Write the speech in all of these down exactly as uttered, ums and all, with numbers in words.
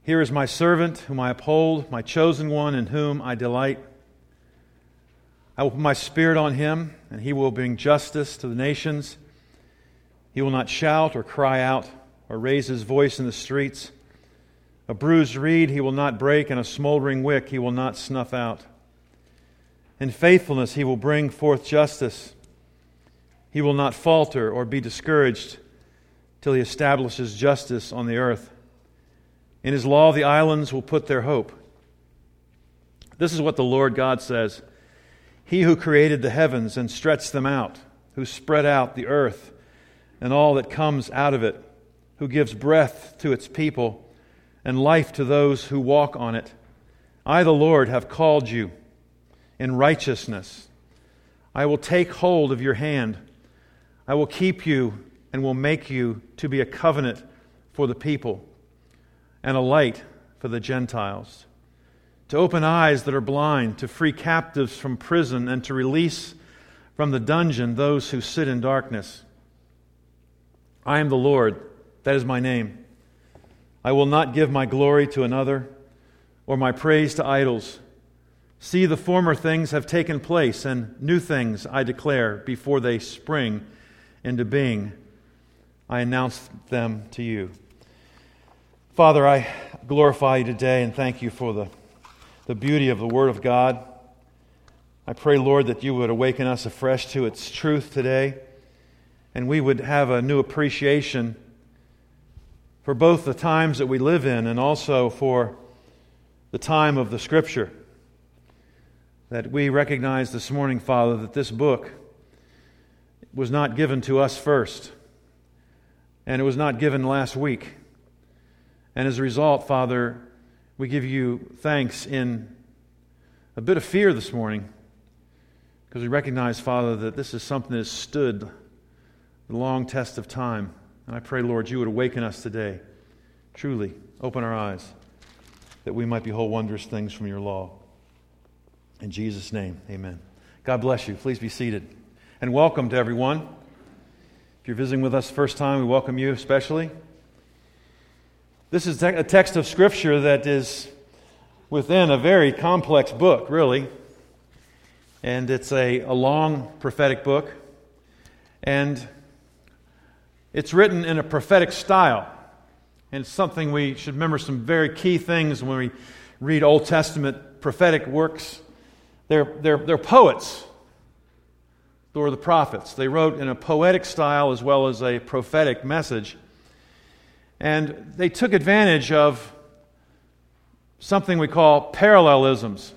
Here is my servant, whom I uphold, my chosen one, in whom I delight. I will put my spirit on him, and he will bring justice to the nations. He will not shout or cry out or raise his voice in the streets. A bruised reed he will not break, and a smoldering wick he will not snuff out. In faithfulness he will bring forth justice. He will not falter or be discouraged till he establishes justice on the earth. In his law the islands will put their hope. This is what the Lord God says. He who created the heavens and stretched them out, who spread out the earth and all that comes out of it, who gives breath to its people and life to those who walk on it. I, the Lord, have called you in righteousness. I will take hold of your hand. I will keep you and will make you to be a covenant for the people and a light for the Gentiles, to open eyes that are blind, to free captives from prison, and to release from the dungeon those who sit in darkness. I am the Lord, that is my name. I will not give my glory to another, or my praise to idols. See, the former things have taken place, and new things I declare before they spring into being. I announce them to you. Father, I glorify you today and thank you for the, the beauty of the Word of God. I pray, Lord, that you would awaken us afresh to its truth today, and we would have a new appreciation for both the times that we live in and also for the time of the Scripture. That we recognize this morning, Father, that this book was not given to us first, and it was not given last week. And as a result, Father, we give you thanks in a bit of fear this morning, because we recognize, Father, that this is something that has stood the long test of time. And I pray, Lord, you would awaken us today. Truly, open our eyes, that we might behold wondrous things from your law. In Jesus' name, amen. God bless you. Please be seated. And welcome to everyone. If you're visiting with us the first time, we welcome you especially. This is a text of Scripture that is within a very complex book, really. And it's a, a long prophetic book. And it's written in a prophetic style. And it's something we should remember, some very key things when we read Old Testament prophetic works. They're, they're, they're poets, or the prophets. They wrote in a poetic style as well as a prophetic message. And they took advantage of something we call parallelisms.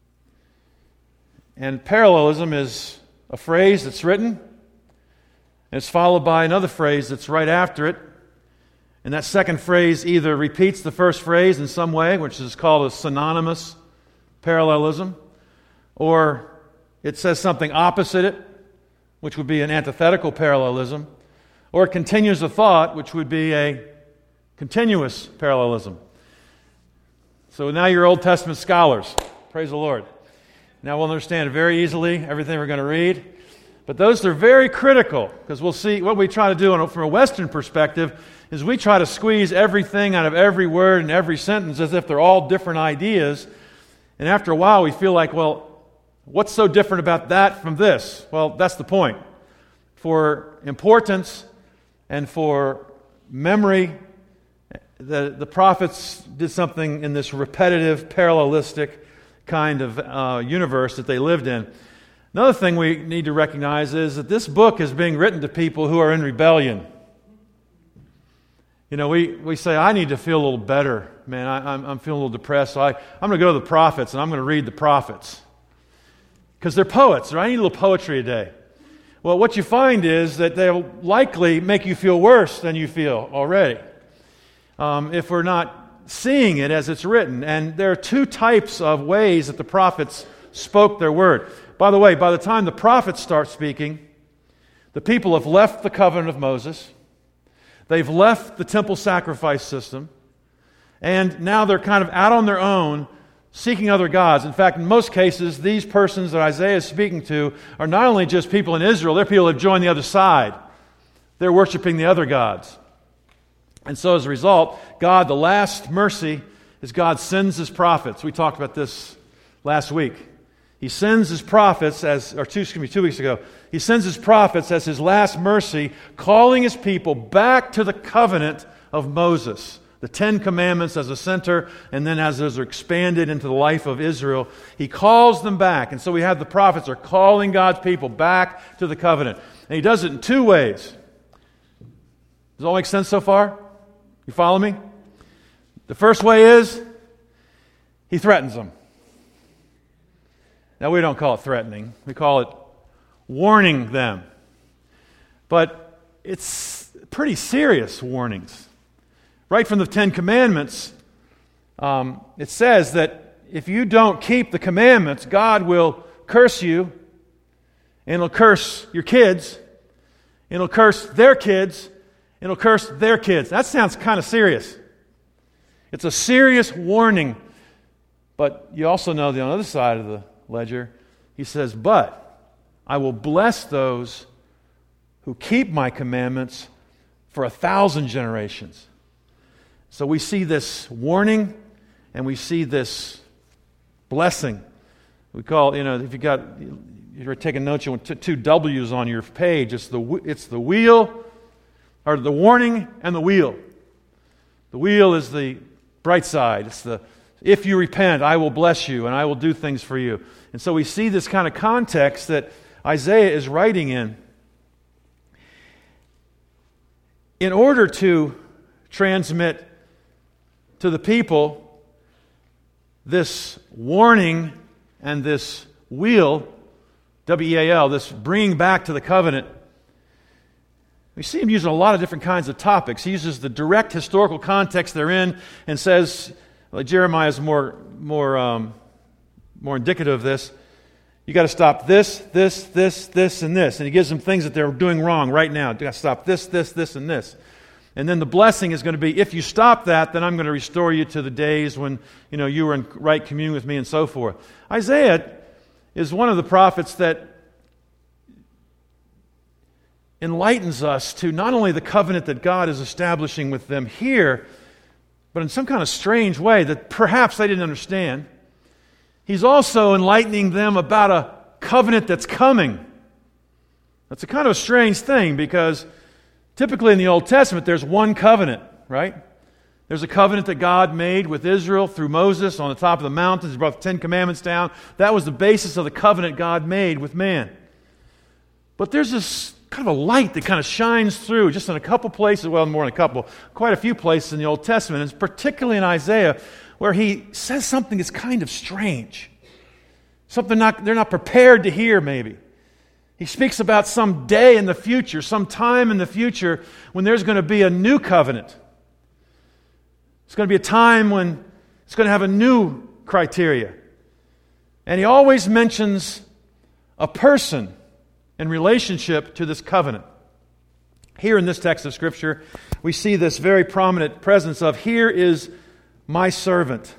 And parallelism is a phrase that's written, and it's followed by another phrase that's right after it. And that second phrase either repeats the first phrase in some way, which is called a synonymous parallelism, or it says something opposite it, which would be an antithetical parallelism, or it continues a thought, which would be a continuous parallelism. So now you're Old Testament scholars. Praise the Lord. Now we'll understand it very easily, everything we're going to read. But those are very critical, because we'll see what we try to do from a Western perspective is we try to squeeze everything out of every word and every sentence as if they're all different ideas. And after a while we feel like, well, what's so different about that from this? Well, that's the point. For importance and for memory, the, the prophets did something in this repetitive, parallelistic kind of uh, universe that they lived in. Another thing we need to recognize is that this book is being written to people who are in rebellion. You know, we, we say, I need to feel a little better. Man, I, I'm, I'm feeling a little depressed, so I, I'm going to go to the prophets and I'm going to read the prophets. Because they're poets, right? I need a little poetry today. Well, what you find is that they'll likely make you feel worse than you feel already. Um, if we're not seeing it as it's written. And there are two types of ways that the prophets spoke their word. By the way, by the time the prophets start speaking, the people have left the covenant of Moses. They've left the temple sacrifice system. And now they're kind of out on their own, seeking other gods. In fact, in most cases, these persons that Isaiah is speaking to are not only just people in Israel, they're people who have joined the other side. They're worshiping the other gods. And so as a result, God, the last mercy is God sends His prophets. We talked about this last week. He sends His prophets as, or two, excuse me, two weeks ago, He sends His prophets as His last mercy, calling His people back to the covenant of Moses. The Ten Commandments as a center, and then as those are expanded into the life of Israel, He calls them back. And so we have the prophets are calling God's people back to the covenant. And He does it in two ways. Does it all make sense so far? You follow me? The first way is He threatens them. Now, we don't call it threatening. We call it warning them. But it's pretty serious warnings. Right from the Ten Commandments, um, it says that if you don't keep the commandments, God will curse you, and He'll curse your kids, and He'll curse their kids, and He'll curse their kids. That sounds kind of serious. It's a serious warning. But you also know the on the other side of the ledger, He says, but I will bless those who keep my commandments for a thousand generations. So we see this warning and we see this blessing. We call, you know, if you got, you're taking notes, you want two W's on your page. It's the it's the wheel, or the warning and the wheel. The wheel is the bright side. It's the, if you repent, I will bless you and I will do things for you. And so we see this kind of context that Isaiah is writing in. In order to transmit to the people this warning and this wheel, W E A L, this bringing back to the covenant, we see him using a lot of different kinds of topics. He uses the direct historical context they're in and says, like Jeremiah is more, more, um, more indicative of this, you got to stop this, this, this, this, and this. And he gives them things that they're doing wrong right now. You got to stop this, this, this, and this. And then the blessing is going to be, if you stop that, then I'm going to restore you to the days when, you know, you were in right communion with me and so forth. Isaiah is one of the prophets that enlightens us to not only the covenant that God is establishing with them here, but in some kind of strange way that perhaps they didn't understand. He's also enlightening them about a covenant that's coming. That's a kind of a strange thing because typically in the Old Testament there's one covenant, right? There's a covenant that God made with Israel through Moses on the top of the mountains. He brought the Ten Commandments down. That was the basis of the covenant God made with man. But there's this kind of a light that kind of shines through just in a couple places, well, more than a couple, quite a few places in the Old Testament, and particularly in Isaiah, where he says something that's kind of strange. Something not, they're not prepared to hear, maybe. He speaks about some day in the future, some time in the future when there's going to be a new covenant. It's going to be a time when it's going to have a new criteria. And he always mentions a person in relationship to this covenant. Here in this text of Scripture, we see this very prominent presence of, here is my servant.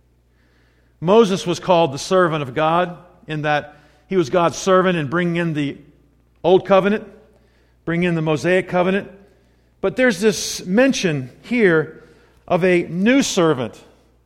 Moses was called the servant of God in that he was God's servant in bringing in the Old Covenant, bringing in the Mosaic Covenant. But there's this mention here of a new servant.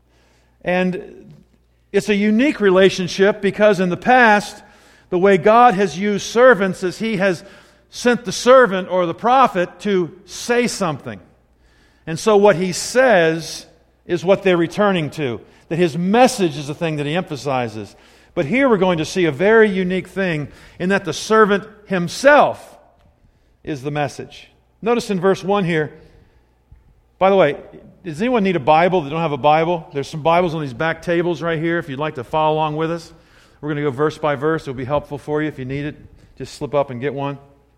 And it's a unique relationship because in the past, the way God has used servants is He has sent the servant or the prophet to say something. And so what he says is what they're returning to. That his message is the thing that he emphasizes. But here we're going to see a very unique thing in that the servant himself is the message. Notice in verse one here, by the way, does anyone need a Bible that don't have a Bible? There's some Bibles on these back tables right here if you'd like to follow along with us. We're going to go verse by verse. It'll be helpful for you if you need it. Just slip up and get one.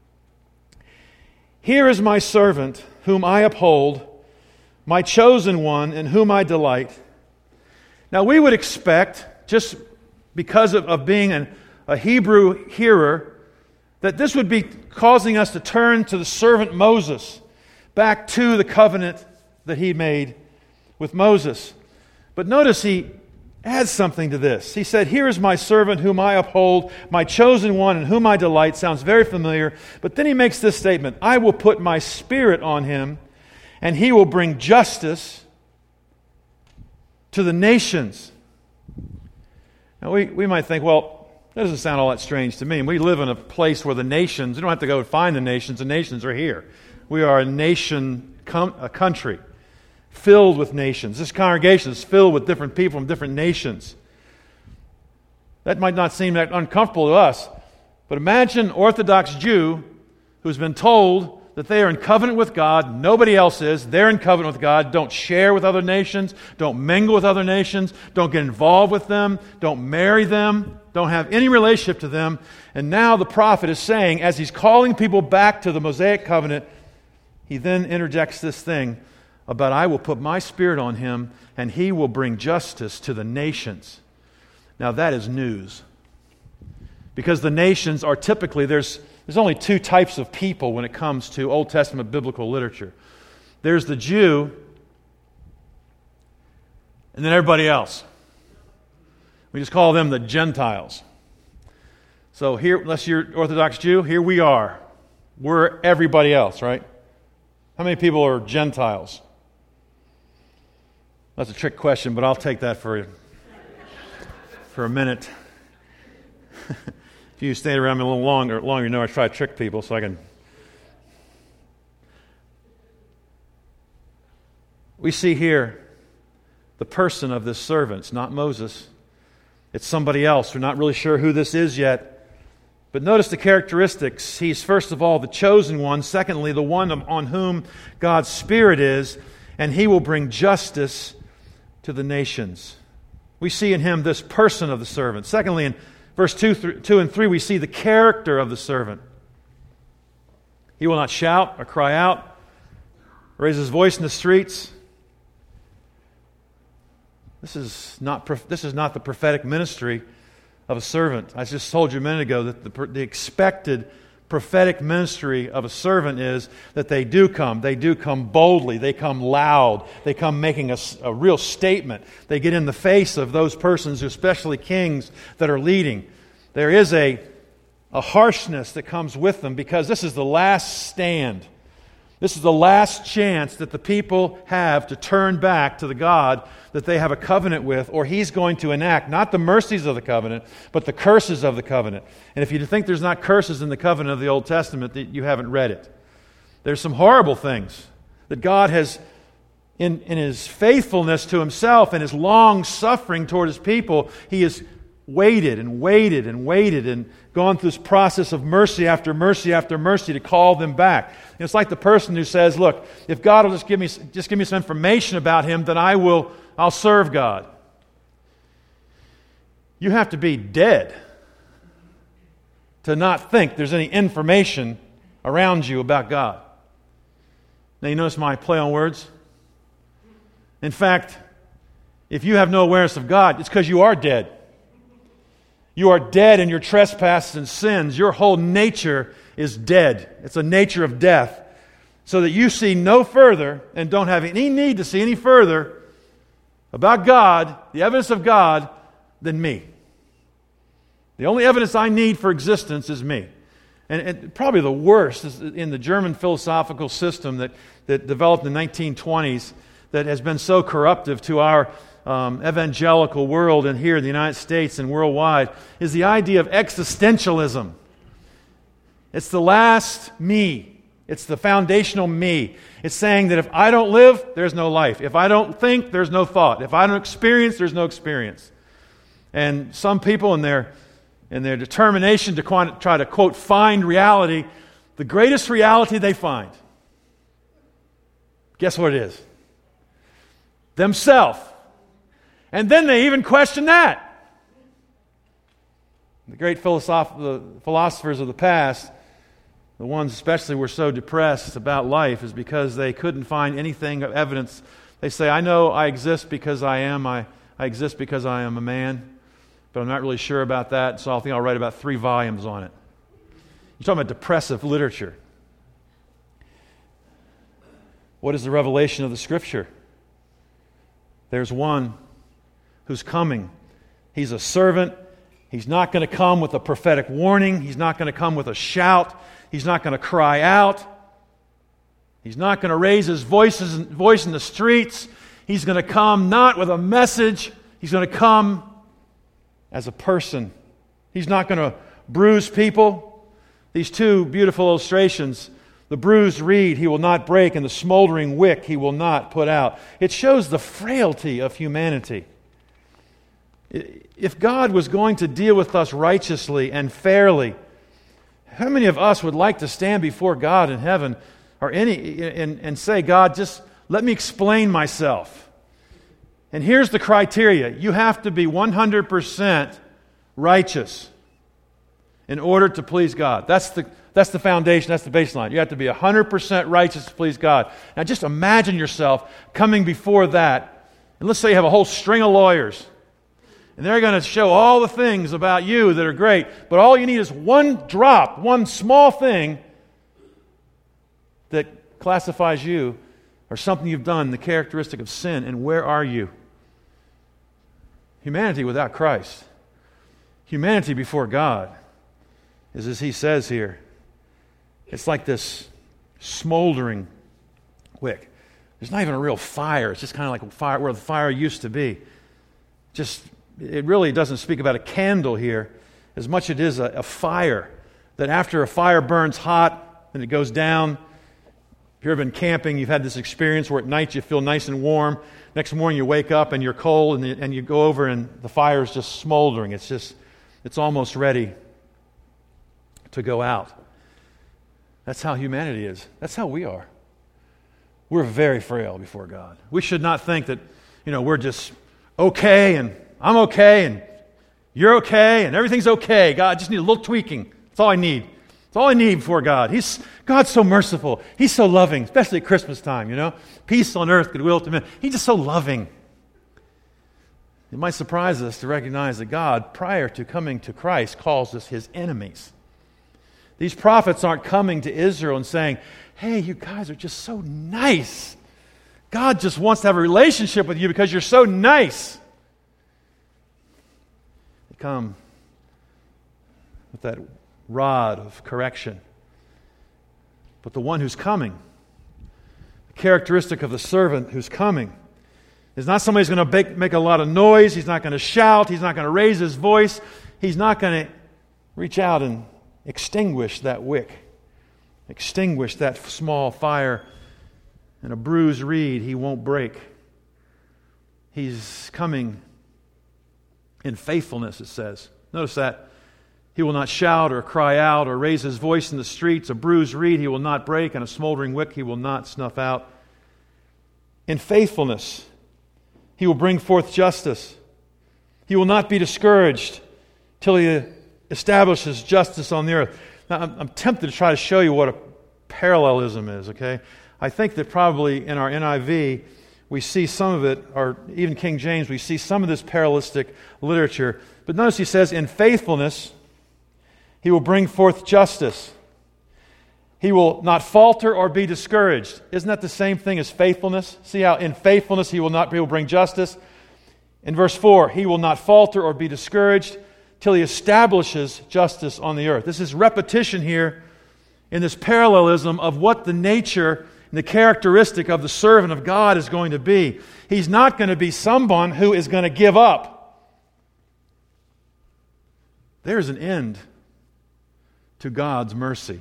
Here is my servant whom I uphold, my chosen one in whom I delight. Now we would expect, just because of, of being an, a Hebrew hearer, that this would be causing us to turn to the servant Moses, back to the covenant that he made with Moses. But notice he adds something to this. He said, here is my servant whom I uphold, my chosen one in whom I delight. Sounds very familiar. But then he makes this statement, I will put my spirit on him, and he will bring justice to the nations. Now, we, we might think, well, that doesn't sound all that strange to me. We live in a place where the nations, you don't have to go find the nations, the nations are here. We are a nation, a country filled with nations. This congregation is filled with different people from different nations. That might not seem that uncomfortable to us, but imagine an Orthodox Jew who's been told that they are in covenant with God, nobody else is, they're in covenant with God, don't share with other nations, don't mingle with other nations, don't get involved with them, don't marry them, don't have any relationship to them. And now the prophet is saying, as he's calling people back to the Mosaic covenant, he then interjects this thing about, I will put my spirit on him and he will bring justice to the nations. Now that is news. Because the nations are typically, there's There's only two types of people when it comes to Old Testament biblical literature. There's the Jew, and then everybody else. We just call them the Gentiles. So here, unless you're Orthodox Jew, here we are. We're everybody else, right? How many people are Gentiles? That's a trick question, but I'll take that for, for a minute. If you stay around me a little longer, longer, you know I try to trick people so I can. We see here the person of this servant. It's not Moses. It's somebody else. We're not really sure who this is yet. But notice the characteristics. He's first of all the chosen one. Secondly, the one on whom God's Spirit is. And he will bring justice to the nations. We see in him this person of the servant. Secondly, in Verse two, th- two and three, we see the character of the servant. He will not shout or cry out, raise his voice in the streets. This is not, this is not the prophetic ministry of a servant. I just told you a minute ago that the, the expected prophetic ministry of a servant is that they do come. They do come boldly. They come loud. They come making a, a real statement. They get in the face of those persons, especially kings, that are leading. There is a, a harshness that comes with them because this is the last stand. This is the last chance that the people have to turn back to the God that they have a covenant with, or He's going to enact not the mercies of the covenant, but the curses of the covenant. And if you think there's not curses in the covenant of the Old Testament, that you haven't read it. There's some horrible things that God has, in, in His faithfulness to Himself and His long suffering toward His people, He has waited and waited and waited and gone through this process of mercy after mercy after mercy to call them back. And it's like the person who says, look, if God will just give me just give me some information about Him, then I will I'll serve God. You have to be dead to not think there's any information around you about God. Now you notice my play on words? In fact, if you have no awareness of God, it's because you are dead. You are dead in your trespasses and sins. Your whole nature is dead. It's a nature of death. So that you see no further and don't have any need to see any further about God, the evidence of God, than me. The only evidence I need for existence is me. And, and probably the worst is in the German philosophical system that, that developed in the nineteen twenties that has been so corruptive to our Um, evangelical world and here in the United States and worldwide is the idea of existentialism. It's the last me. It's the foundational me. It's saying that if I don't live, there's no life. If I don't think, there's no thought. If I don't experience, there's no experience. And some people in their, in their determination to quant- try to, quote, find reality, the greatest reality they find, guess what it is? Themselves. And then they even question that. The great philosoph- the philosophers of the past, the ones especially who were so depressed about life, is because they couldn't find anything of evidence. They say, I know I exist because I am. I, I exist because I am a man. But I'm not really sure about that, so I think I'll write about three volumes on it. You're talking about depressive literature. What is the revelation of the Scripture? There's one who's coming. He's a servant. He's not going to come with a prophetic warning. He's not going to come with a shout. He's not going to cry out. He's not going to raise his voices, voice in the streets. He's going to come not with a message. He's going to come as a person. He's not going to bruise people. These two beautiful illustrations, the bruised reed he will not break, and the smoldering wick he will not put out. It shows the frailty of humanity. If God was going to deal with us righteously and fairly, how many of us would like to stand before God in heaven or any and, and say, God, just let me explain myself. And here's the criteria. You have to be one hundred percent righteous in order to please God. That's the, that's the foundation. That's the baseline. You have to be one hundred percent righteous to please God. Now just imagine yourself coming before that. And let's say you have a whole string of lawyers. And they're going to show all the things about you that are great. But all you need is one drop, one small thing that classifies you or something you've done, the characteristic of sin. And where are you? Humanity without Christ. Humanity before God is, as he says here, it's like this smoldering wick. There's not even a real fire. It's just kind of like a fire where the fire used to be. Just, it really doesn't speak about a candle here as much as it is a, a fire. That after a fire burns hot and it goes down, if you've ever been camping, you've had this experience where at night you feel nice and warm. Next morning you wake up and you're cold, and, and you go over and the fire is just smoldering. It's just, it's almost ready to go out. That's how humanity is. That's how we are. We're very frail before God. We should not think that, you know, we're just okay and I'm okay and you're okay and everything's okay. God, I just need a little tweaking. That's all I need. That's all I need before God. He's God's so merciful. He's so loving, especially at Christmas time, you know. Peace on earth, goodwill to men. He's just so loving. It might surprise us to recognize that God, prior to coming to Christ, calls us his enemies. These prophets aren't coming to Israel and saying, hey, you guys are just so nice. God just wants to have a relationship with you because you're so nice. They come with that rod of correction. But the one who's coming, the characteristic of the servant who's coming, is not somebody who's going to make, make a lot of noise. He's not going to shout. He's not going to raise his voice. He's not going to reach out and extinguish that wick, extinguish that small fire, and a bruised reed he won't break. He's coming in faithfulness, it says. Notice that. He will not shout or cry out or raise his voice in the streets. A bruised reed he will not break, and a smoldering wick he will not snuff out. In faithfulness, he will bring forth justice. He will not be discouraged till he establishes justice on the earth. Now, I'm, I'm tempted to try to show you what a parallelism is, okay? I think that probably in our N I V, we see some of it, or even King James, we see some of this parallelistic literature. But notice he says, in faithfulness, he will bring forth justice. He will not falter or be discouraged. Isn't that the same thing as faithfulness? See how in faithfulness he will not he will bring justice? In verse four, he will not falter or be discouraged till he establishes justice on the earth. This is repetition here in this parallelism of what the nature and the characteristic of the servant of God is going to be. He's not going to be someone who is going to give up. There's an end to God's mercy.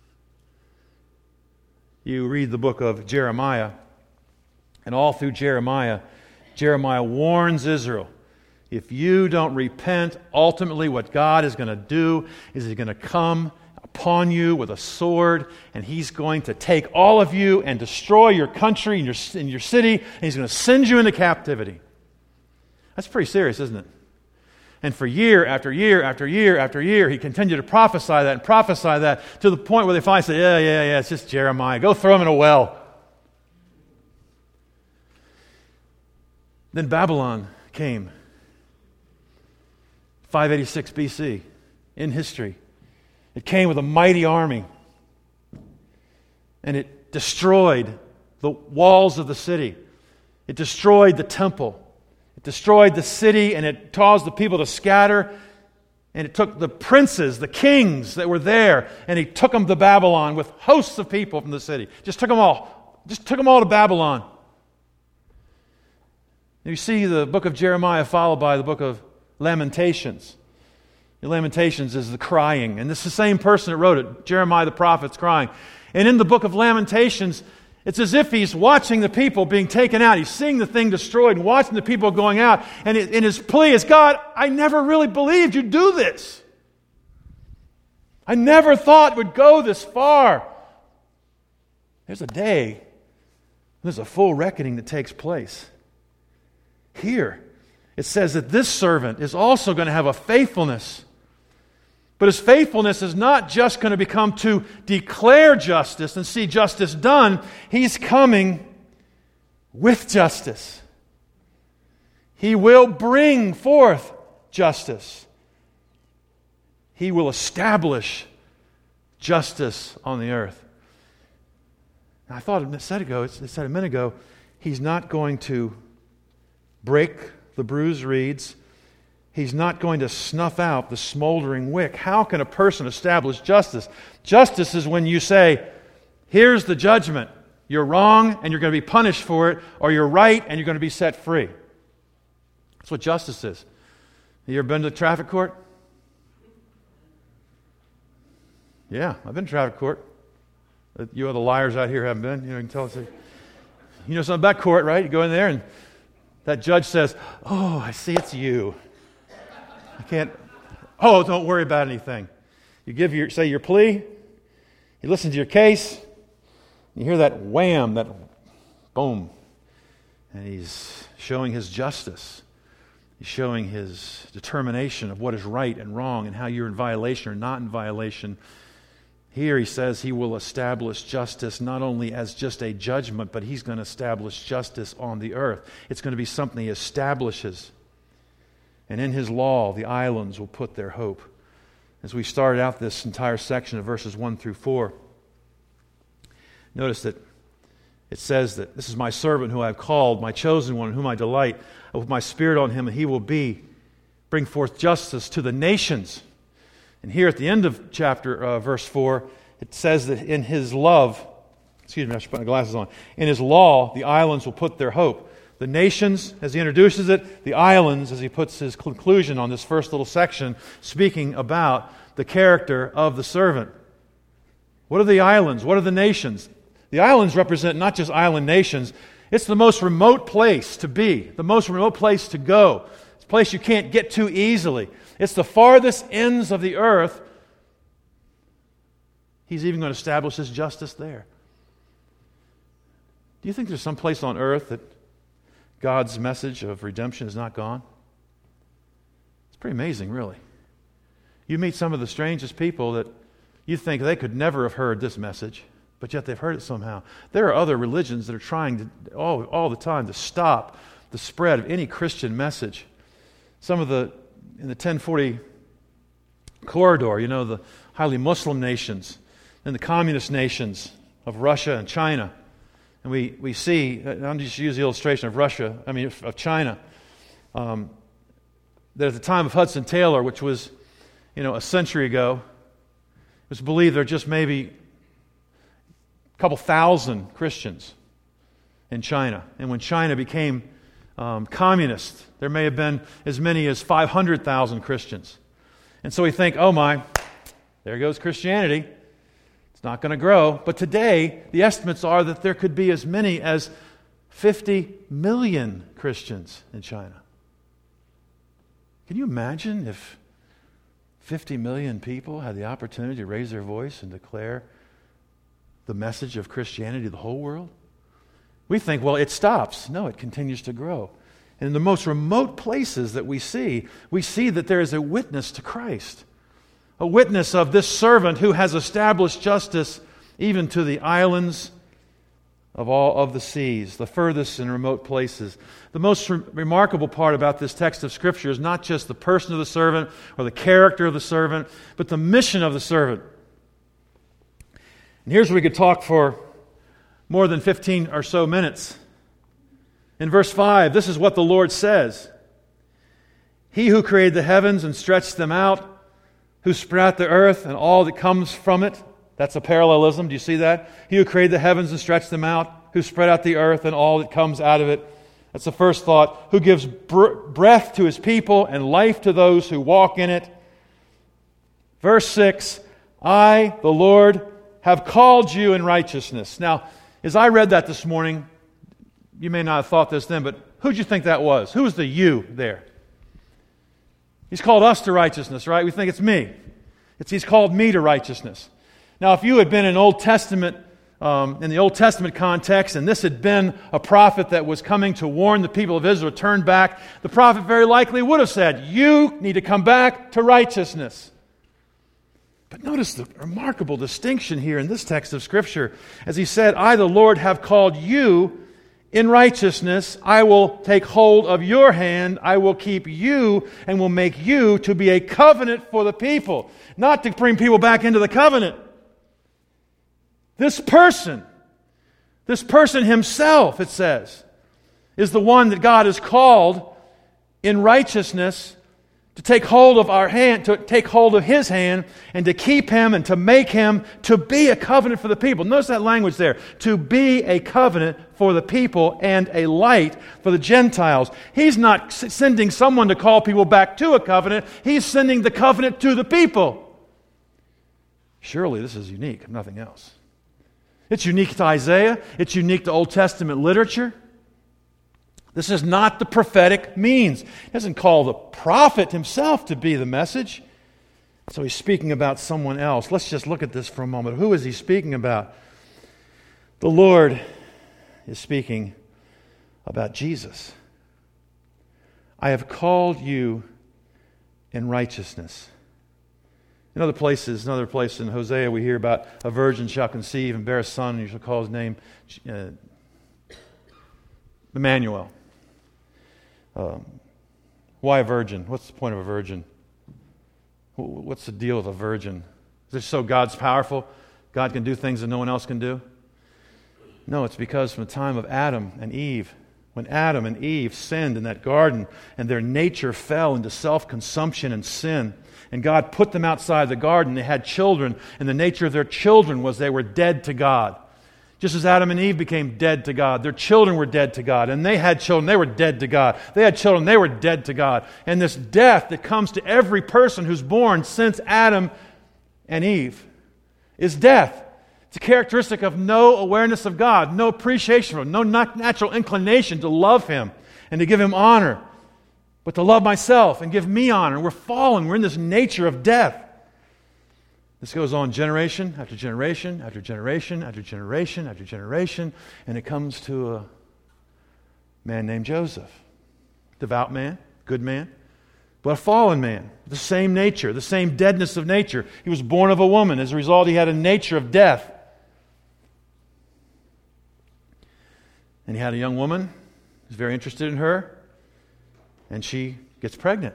You read the book of Jeremiah, and all through Jeremiah, Jeremiah warns Israel, if you don't repent, ultimately what God is going to do is He's going to come upon you with a sword, and He's going to take all of you and destroy your country and your, and your city, and He's going to send you into captivity. That's pretty serious, isn't it? And for year after year after year after year, he continued to prophesy that and prophesy that to the point where they finally said, yeah, yeah, yeah, it's just Jeremiah. Go throw him in a well. Then Babylon came. five eighty-six B C in history. It came with a mighty army. And it destroyed the walls of the city. It destroyed the temple. It destroyed the city, and it caused the people to scatter. And it took the princes, the kings that were there, and he took them to Babylon with hosts of people from the city. Just took them all. Just took them all to Babylon. You see the book of Jeremiah followed by the book of Lamentations. The Lamentations is the crying. And this is the same person that wrote it, Jeremiah the prophet's crying. And in the book of Lamentations, it's as if he's watching the people being taken out. He's seeing the thing destroyed and watching the people going out. And in his plea is, God, I never really believed you'd do this. I never thought it would go this far. There's a day, there's a full reckoning that takes place. Here, it says that this servant is also going to have a faithfulness. But his faithfulness is not just going to become to declare justice and see justice done. He's coming with justice. He will bring forth justice. He will establish justice on the earth. Now, I thought a minute ago, it said a minute ago, he's not going to break the bruised reeds. He's not going to snuff out the smoldering wick. How can a person establish justice? Justice is when you say, here's the judgment. You're wrong and you're going to be punished for it, or you're right and you're going to be set free. That's what justice is. Have you ever been to the traffic court? Yeah, I've been to traffic court. You other liars out here haven't been. You know, you can tell us. You know something about court, right? You go in there and that judge says, oh, I see it's you. I can't, oh, don't worry about anything. You give your, say your plea, you listen to your case, you hear that wham, that boom, and he's showing his justice. He's showing his determination of what is right and wrong and how you're in violation or not in violation. Here he says he will establish justice not only as just a judgment, but he's going to establish justice on the earth. It's going to be something he establishes. And in his law, the islands will put their hope. As we started out this entire section of verses one through four, notice that it says that this is my servant who I have called, my chosen one in whom I delight. I will put my spirit on him, and he will be, bring forth justice to the nations. And here at the end of chapter uh, verse four, it says that in his love, excuse me, I should put my glasses on. In his law, the islands will put their hope. The nations, as he introduces it, the islands, as he puts his conclusion on this first little section, speaking about the character of the servant. What are the islands? What are the nations? The islands represent not just island nations. It's the most remote place to be, the most remote place to go. It's a place you can't get to easily. It's the farthest ends of the earth. He's even going to establish his justice there. Do you think there's some place on earth that God's message of redemption is not gone? It's pretty amazing, really. You meet some of the strangest people that you think they could never have heard this message, but yet they've heard it somehow. There are other religions that are trying to all, all the time to stop the spread of any Christian message. Some of the in the ten forty corridor, you know, the highly Muslim nations and the communist nations of Russia and China. And we, we see, I'll just use the illustration of Russia, I mean, of China, um, that at the time of Hudson Taylor, which was, you know, a century ago, it was believed there were just maybe a couple thousand Christians in China. And when China became Um, communist, there may have been as many as five hundred thousand Christians. And so we think, oh my, there goes Christianity. It's not going to grow. But today, the estimates are that there could be as many as fifty million Christians in China. Can you imagine if fifty million people had the opportunity to raise their voice and declare the message of Christianity to the whole world? We think, well, it stops. No, it continues to grow. And in the most remote places that we see, we see that there is a witness to Christ. A witness of this servant who has established justice even to the islands of all of the seas, the furthest and remote places. The most re- remarkable part about this text of Scripture is not just the person of the servant or the character of the servant, but the mission of the servant. And here's where we could talk for more than fifteen or so minutes. In verse five, this is what the Lord says. He who created the heavens and stretched them out, who spread out the earth and all that comes from it. That's a parallelism. Do you see that? He who created the heavens and stretched them out, who spread out the earth and all that comes out of it. That's the first thought. Who gives br- breath to His people and life to those who walk in it. Verse six, I, the Lord, have called you in righteousness. Now, as I read that this morning, you may not have thought this then, but who do you think that was? Who was the you there? He's called us to righteousness, right? We think it's me. It's He's called me to righteousness. Now, if you had been in Old Testament, um, in the Old Testament context, and this had been a prophet that was coming to warn the people of Israel to turn back, the prophet very likely would have said, you need to come back to righteousness. But notice the remarkable distinction here in this text of Scripture. As he said, I, the Lord, have called you in righteousness. I will take hold of your hand. I will keep you and will make you to be a covenant for the people. Not to bring people back into the covenant. This person, this person himself, it says, is the one that God has called in righteousness to take hold of our hand, to take hold of His hand, and to keep Him and to make Him to be a covenant for the people. Notice that language there. To be a covenant for the people and a light for the Gentiles. He's not sending someone to call people back to a covenant. He's sending the covenant to the people. Surely this is unique, if nothing else. It's unique to Isaiah. It's unique to Old Testament literature. This is not the prophetic means. He doesn't call the prophet himself to be the message. So he's speaking about someone else. Let's just look at this for a moment. Who is he speaking about? The Lord is speaking about Jesus. I have called you in righteousness. In other places, another place in Hosea, we hear about a virgin shall conceive and bear a son, and you shall call his name uh, Emmanuel. Um, why a virgin? What's the point of a virgin? What's the deal with a virgin? Is it so God's powerful? God can do things that no one else can do? No, it's because from the time of Adam and Eve, when Adam and Eve sinned in that garden and their nature fell into self-consumption and sin, and God put them outside the garden, they had children, and the nature of their children was they were dead to God. Just as Adam and Eve became dead to God, their children were dead to God, and they had children, they were dead to God. They had children, they were dead to God. And this death that comes to every person who's born since Adam and Eve is death. It's a characteristic of no awareness of God, no appreciation of Him, no natural inclination to love Him and to give Him honor, but to love myself and give me honor. We're fallen. We're in this nature of death. This goes on generation after generation after generation after generation after generation, and it comes to a man named Joseph. Devout man, good man, but a fallen man. The same nature, the same deadness of nature. He was born of a woman. As a result, he had a nature of death. And he had a young woman who's very interested in her, and she gets pregnant.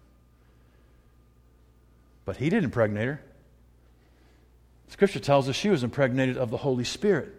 But he didn't impregnate her. Scripture tells us she was impregnated of the Holy Spirit.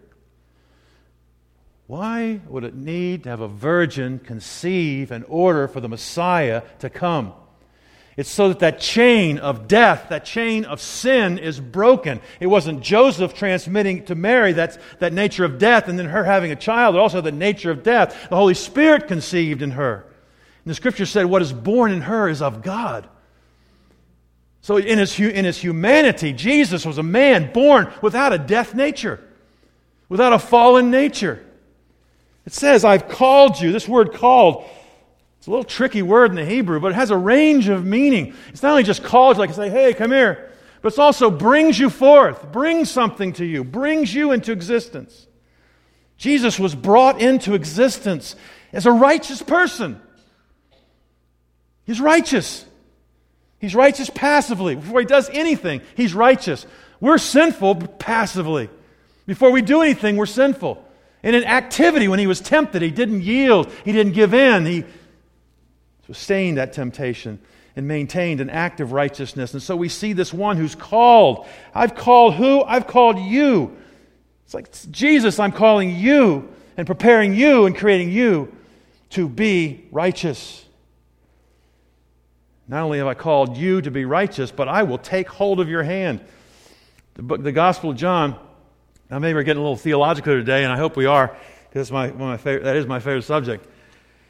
Why would it need to have a virgin conceive in order for the Messiah to come? It's so that that chain of death, that chain of sin is broken. It wasn't Joseph transmitting to Mary that, that nature of death and then her having a child, but also the nature of death. The Holy Spirit conceived in her. And the Scripture said what is born in her is of God. So in his, in his humanity, Jesus was a man born without a death nature, without a fallen nature. It says, I've called you. This word called, it's a little tricky word in the Hebrew, but it has a range of meaning. It's not only just called, like I say, hey, come here, but it's also brings you forth, brings something to you, brings you into existence. Jesus was brought into existence as a righteous person. He's righteous. He's righteous passively. Before he does anything, he's righteous. We're sinful passively. Before we do anything, we're sinful. And in activity, when he was tempted, he didn't yield. He didn't give in. He sustained that temptation and maintained an active righteousness. And so we see this one who's called. I've called who? I've called you. It's like, Jesus, I'm calling you and preparing you and creating you to be righteous. Not only have I called you to be righteous, but I will take hold of your hand. The book, the Gospel of John, now maybe we're getting a little theological today, and I hope we are, because my, one of my favorite, that is my favorite subject.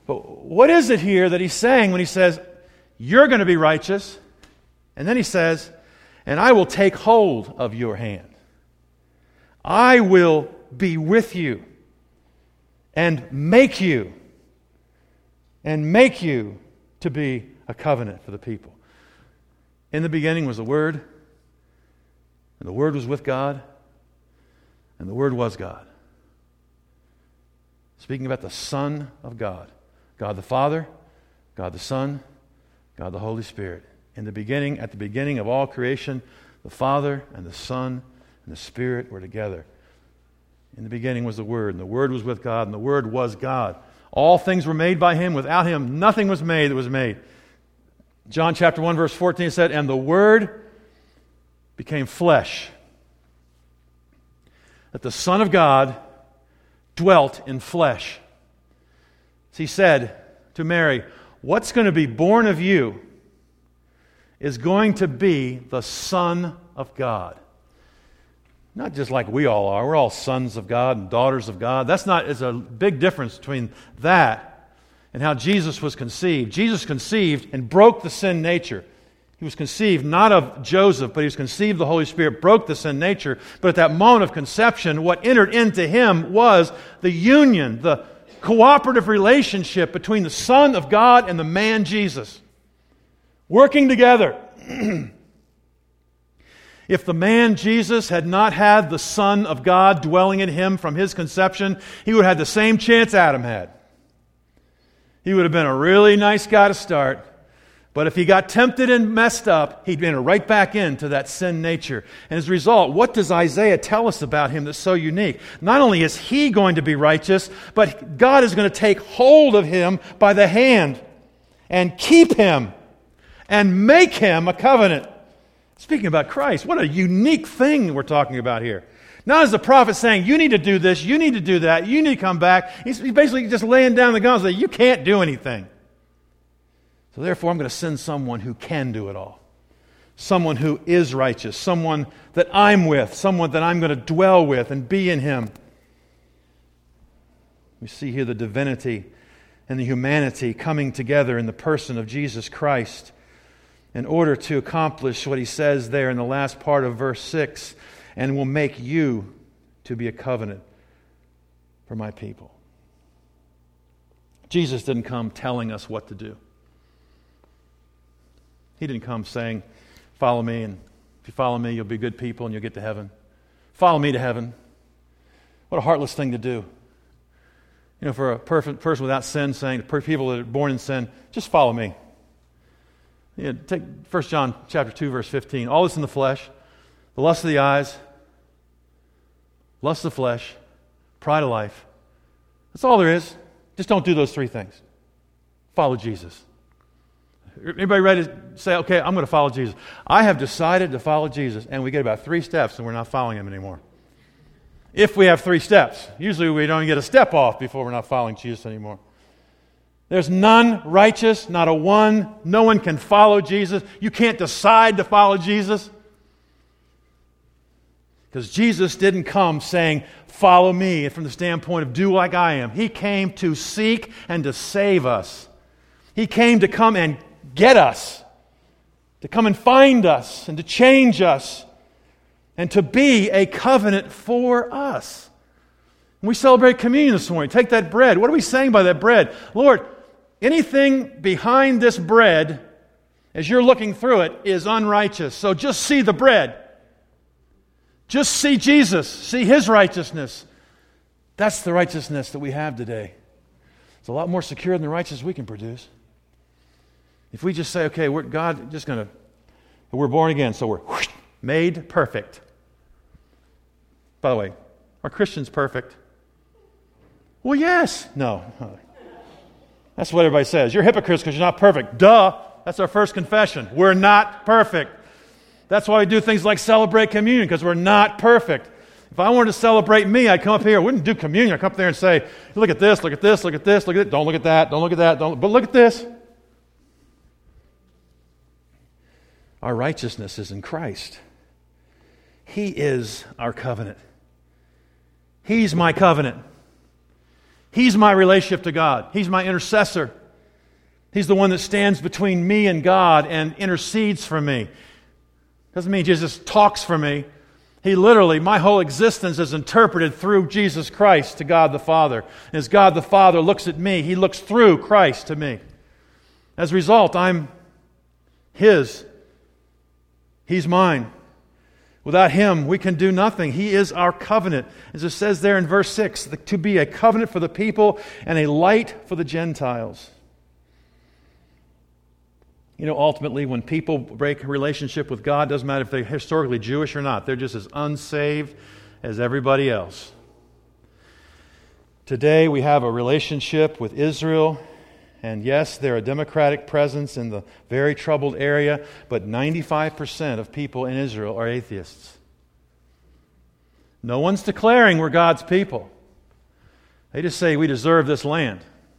But what is it here that he's saying when he says, you're going to be righteous? And then he says, and I will take hold of your hand. I will be with you and make you and make you to be a covenant for the people. In the beginning was the Word, and the Word was with God, and the Word was God. Speaking about the Son of God, God the Father, God the Son, God the Holy Spirit. In the beginning, at the beginning of all creation, the Father and the Son and the Spirit were together. In the beginning was the Word, and the Word was with God, and the Word was God. All things were made by Him. Without Him, nothing was made that was made. John chapter one, verse fourteen said, and the Word became flesh. That the Son of God dwelt in flesh. He said to Mary, what's going to be born of you is going to be the Son of God. Not just like we all are. We're all sons of God and daughters of God. That's not, it's a big difference between that and how Jesus was conceived. Jesus conceived and broke the sin nature. He was conceived not of Joseph, but he was conceived of the Holy Spirit, broke the sin nature. But at that moment of conception, what entered into him was the union, the cooperative relationship between the Son of God and the man Jesus. Working together. If the man Jesus had not had the Son of God dwelling in him from his conception, he would have had the same chance Adam had. He would have been a really nice guy to start, but if he got tempted and messed up, he'd enter right back into that sin nature. And as a result, what does Isaiah tell us about him that's so unique? Not only is he going to be righteous, but God is going to take hold of him by the hand and keep him and make him a covenant. Speaking about Christ, what a unique thing we're talking about here. Not as the prophet saying, you need to do this, you need to do that, you need to come back. He's basically just laying down the guns saying, you can't do anything. So therefore, I'm going to send someone who can do it all. Someone who is righteous. Someone that I'm with. Someone that I'm going to dwell with and be in him. We see here the divinity and the humanity coming together in the person of Jesus Christ in order to accomplish what he says there in the last part of verse six, and will make you to be a covenant for my people. Jesus didn't come telling us what to do. He didn't come saying, follow me, and if you follow me, you'll be good people and you'll get to heaven. Follow me to heaven. What a heartless thing to do. You know, for a perfect person without sin saying to people that are born in sin, just follow me. You know, take First John chapter two, verse fifteen. All this in the flesh, the lust of the eyes, lust of the flesh, pride of life. That's all there is. Just don't do those three things. Follow Jesus. Anybody ready to say, okay, I'm going to follow Jesus? I have decided to follow Jesus, and we get about three steps, and we're not following him anymore. If we have three steps. Usually we don't get a step off before we're not following Jesus anymore. There's none righteous, not a one. No one can follow Jesus. You can't decide to follow Jesus. Because Jesus didn't come saying, follow me, from the standpoint of do like I am. He came to seek and to save us. He came to come and get us, to come and find us, and to change us, and to be a covenant for us. And we celebrate communion this morning. Take that bread. What are we saying by that bread? Lord, anything behind this bread, as you're looking through it, is unrighteous. So just see the bread. Just see Jesus. See His righteousness. That's the righteousness that we have today. It's a lot more secure than the righteousness we can produce. If we just say, okay, we're God just going to, we're born again, so we're whoosh, made perfect. By the way, are Christians perfect? Well, yes. No. That's what everybody says. You're hypocrites because you're not perfect. Duh. That's our first confession. We're not perfect. That's why we do things like celebrate communion, because we're not perfect. If I wanted to celebrate me, I'd come up here. I wouldn't do communion. I'd come up there and say, look at this, look at this, look at this, look at it. Don't look at that, don't look at that, don't. But look at this. Our righteousness is in Christ. He is our covenant. He's my covenant. He's my relationship to God. He's my intercessor. He's the one that stands between me and God and intercedes for me. Doesn't mean Jesus talks for me. He literally, my whole existence is interpreted through Jesus Christ to God the Father. And as God the Father looks at me, He looks through Christ to me. As a result, I'm His. He's mine. Without Him, we can do nothing. He is our covenant. As it says there in verse six, to be a covenant for the people and a light for the Gentiles. You know, ultimately, when people break a relationship with God, doesn't matter if they're historically Jewish or not, they're just as unsaved as everybody else. Today, we have a relationship with Israel, and yes, they're a democratic presence in the very troubled area, but ninety-five percent of people in Israel are atheists. No one's declaring we're God's people. They just say we deserve this land.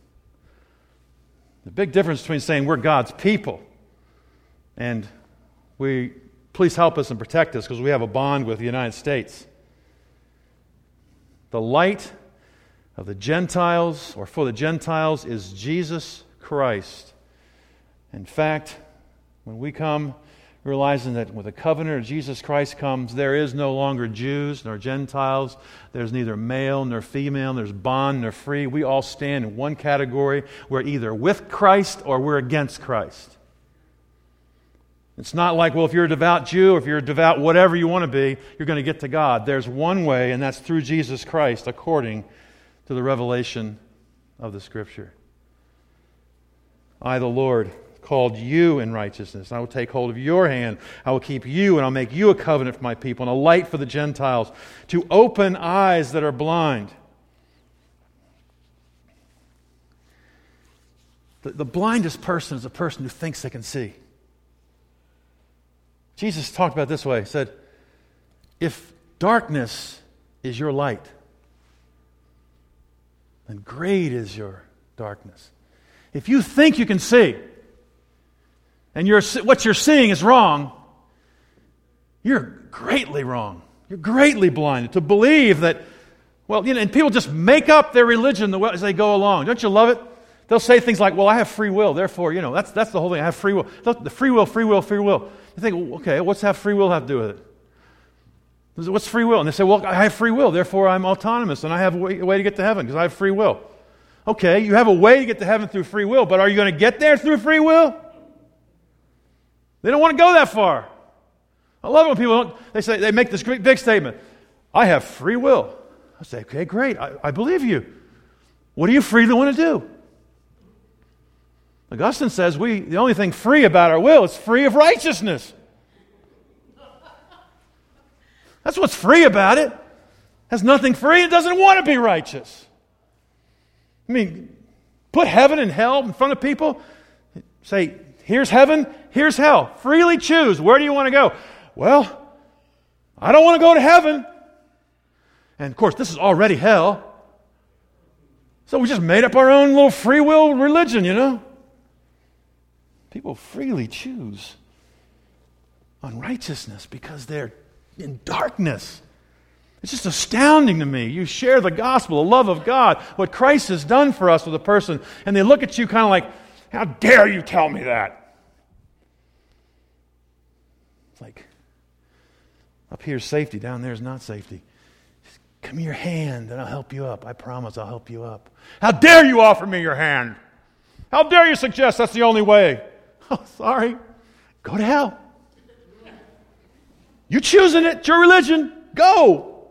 The big difference between saying we're God's people and we please help us and protect us because we have a bond with the United States. The light of the Gentiles, or for the Gentiles, is Jesus Christ. In fact, when we come realizing that with the covenant of Jesus Christ comes, there is no longer Jews nor Gentiles. There's neither male nor female. There's bond nor free. We all stand in one category. We're either with Christ or we're against Christ. It's not like, well, if you're a devout Jew or if you're a devout whatever you want to be, you're going to get to God. There's one way, and that's through Jesus Christ, according to the revelation of the Scripture. I, the Lord, called you in righteousness. I will take hold of your hand. I will keep you, and I'll make you a covenant for my people, and a light for the Gentiles, to open eyes that are blind. The, the blindest person is a person who thinks they can see. Jesus talked about it this way. He said, if darkness is your light, then great is your darkness. If you think you can see, and you're, what you're seeing is wrong, you're greatly wrong. You're greatly blinded to believe that, well, you know, and people just make up their religion as they go along. Don't you love it? They'll say things like, well, I have free will, therefore, you know, that's that's the whole thing. I have free will. The free will, free will, free will. You think, well, okay, what's have free will have to do with it? What's free will? And they say, well, I have free will, therefore I'm autonomous, and I have a way, a way to get to heaven because I have free will. Okay, you have a way to get to heaven through free will, but are you going to get there through free will? They don't want to go that far. I love it when people don't, they say, they make this big statement, I have free will. I say, okay, great, I, I believe you. What do you freely want to do? Augustine says we the only thing free about our will is free of righteousness. That's what's free about it. It has nothing free. It doesn't want to be righteous. I mean, put heaven and hell in front of people. Say, here's heaven, here's hell. Freely choose. Where do you want to go? Well, I don't want to go to heaven. And of course, this is already hell. So we just made up our own little free will religion, you know. People freely choose unrighteousness because they're in darkness. It's just astounding to me. You share the gospel, the love of God, what Christ has done for us with a person, and they look at you kind of like, how dare you tell me that? It's like, up here's safety, down there is not safety. Just give me your hand and I'll help you up. I promise I'll help you up. How dare you offer me your hand? How dare you suggest that's the only way? Oh, sorry. Go to hell. You're choosing it. It's your religion. Go.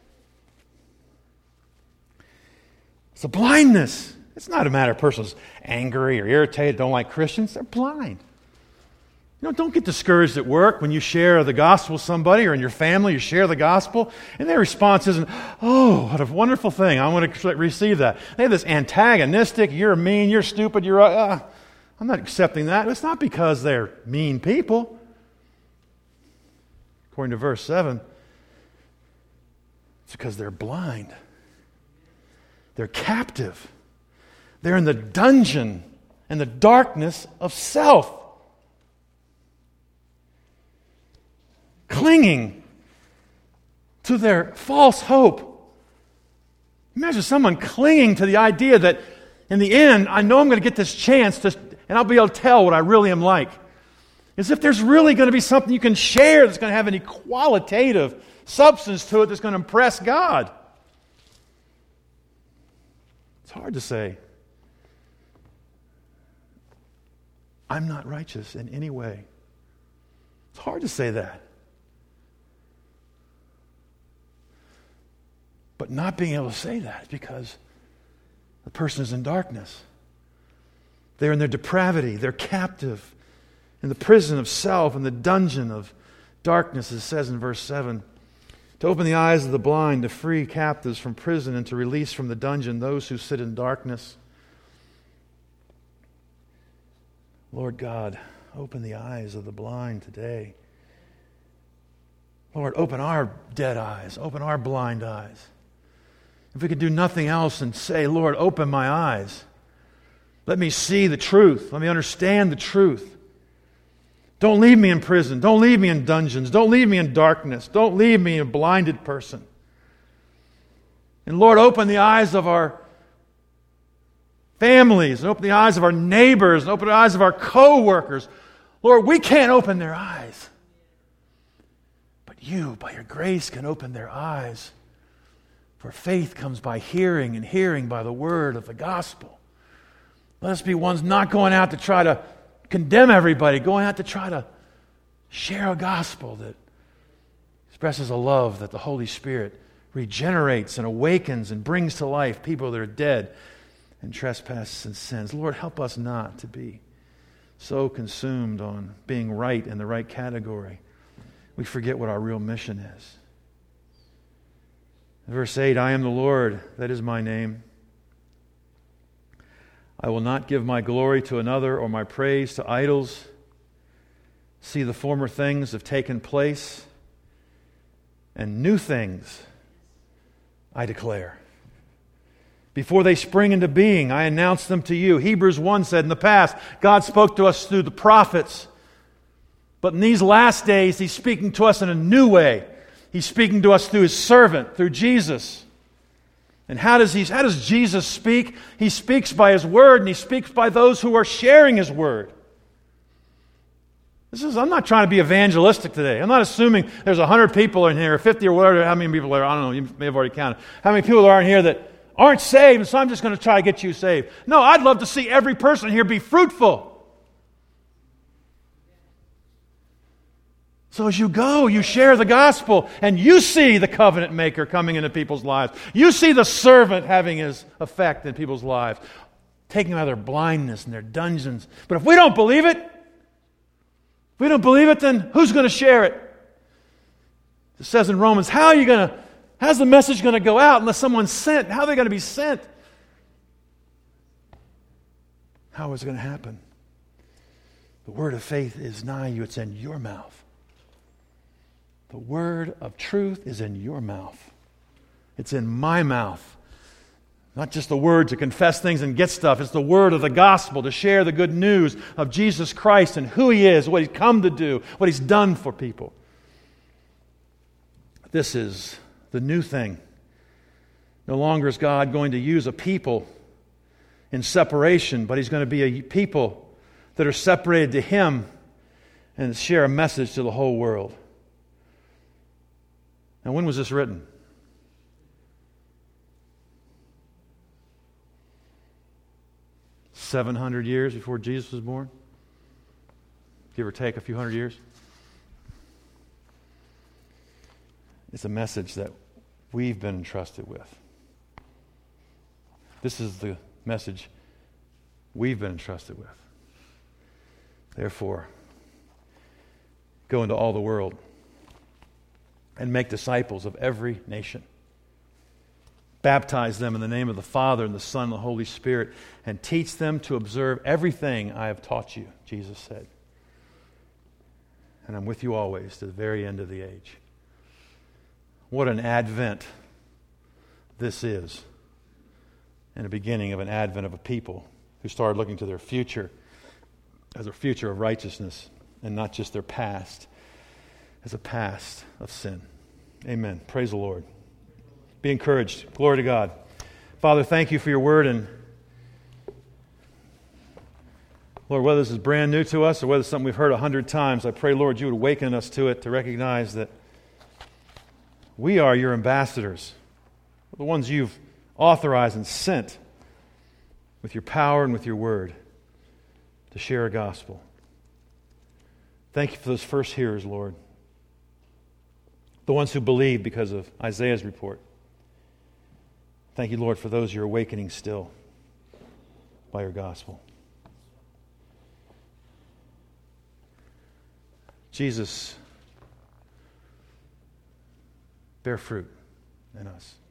It's a blindness. It's not a matter of persons angry or irritated, don't like Christians. They're blind. You know, don't get discouraged at work when you share the gospel with somebody or in your family, you share the gospel, and their response isn't, oh, what a wonderful thing. I want to receive that. They have this antagonistic, you're mean, you're stupid, you're... Uh, I'm not accepting that. It's not because they're mean people. According to verse seven, it's because they're blind. They're captive. They're in the dungeon and the darkness of self. Clinging to their false hope. Imagine someone clinging to the idea that in the end, I know I'm going to get this chance to, and I'll be able to tell what I really am like. As if there's really going to be something you can share that's going to have any qualitative substance to it that's going to impress God. It's hard to say, I'm not righteous in any way. It's hard to say that. But not being able to say that is because the person is in darkness. They're in their depravity. They're captive in the prison of self, in the dungeon of darkness, as it says in verse seven. To open the eyes of the blind, to free captives from prison, and to release from the dungeon those who sit in darkness. Lord God, open the eyes of the blind today. Lord, open our dead eyes. Open our blind eyes. If we could do nothing else and say, Lord, open my eyes. Let me see the truth. Let me understand the truth. Don't leave me in prison. Don't leave me in dungeons. Don't leave me in darkness. Don't leave me a blinded person. And Lord, open the eyes of our families, and open the eyes of our neighbors, and open the eyes of our co-workers. Lord, we can't open their eyes. But you, by your grace, can open their eyes. For faith comes by hearing, and hearing by the word of the gospel. Let us be ones not going out to try to condemn everybody, going out to try to share a gospel that expresses a love that the Holy Spirit regenerates and awakens and brings to life people that are dead in trespasses and sins. Lord, help us not to be so consumed on being right in the right category, we forget what our real mission is. Verse eight, I am the Lord, that is my name. I will not give my glory to another or my praise to idols. See, the former things have taken place, and new things I declare. Before they spring into being, I announce them to you. Hebrews one said in the past, God spoke to us through the prophets. But in these last days, He's speaking to us in a new way. He's speaking to us through His servant, through Jesus. And how does he, how does Jesus speak? He speaks by His Word, and He speaks by those who are sharing His Word. This is, I'm not trying to be evangelistic today. I'm not assuming there's one hundred people in here, or fifty or whatever, how many people there are, I don't know, you may have already counted. How many people are in here that aren't saved, and so I'm just going to try to get you saved. No, I'd love to see every person here be fruitful. So as you go, you share the gospel, and you see the covenant maker coming into people's lives. You see the servant having his effect in people's lives, taking them out of their blindness and their dungeons. But if we don't believe it, if we don't believe it, then who's going to share it? It says in Romans, how are you going to, how's the message going to go out unless someone's sent? How are they going to be sent? How is it going to happen? The word of faith is nigh you. It's in your mouth. The word of truth is in your mouth. It's in my mouth. Not just the word to confess things and get stuff. It's the word of the gospel to share the good news of Jesus Christ and who He is, what He's come to do, what He's done for people. This is the new thing. No longer is God going to use a people in separation, but He's going to be a people that are separated to Him and share a message to the whole world. Now, when was this written? seven hundred years before Jesus was born? Give or take a few hundred years? It's a message that we've been entrusted with. This is the message we've been entrusted with. Therefore, go into all the world and make disciples of every nation. Baptize them in the name of the Father and the Son and the Holy Spirit, and teach them to observe everything I have taught you, Jesus said. And I'm with you always to the very end of the age. What an advent this is, and the beginning of an advent of a people who started looking to their future as a future of righteousness and not just their past as a past of sin. Amen. Praise the Lord. Be encouraged. Glory to God. Father, thank you for your word. And Lord, whether this is brand new to us or whether it's something we've heard a hundred times, I pray, Lord, you would awaken us to it, to recognize that we are your ambassadors, the ones you've authorized and sent with your power and with your word to share a gospel. Thank you for those first hearers, Lord. The ones who believe because of Isaiah's report. Thank you, Lord, for those you're awakening still by your gospel. Jesus, bear fruit in us.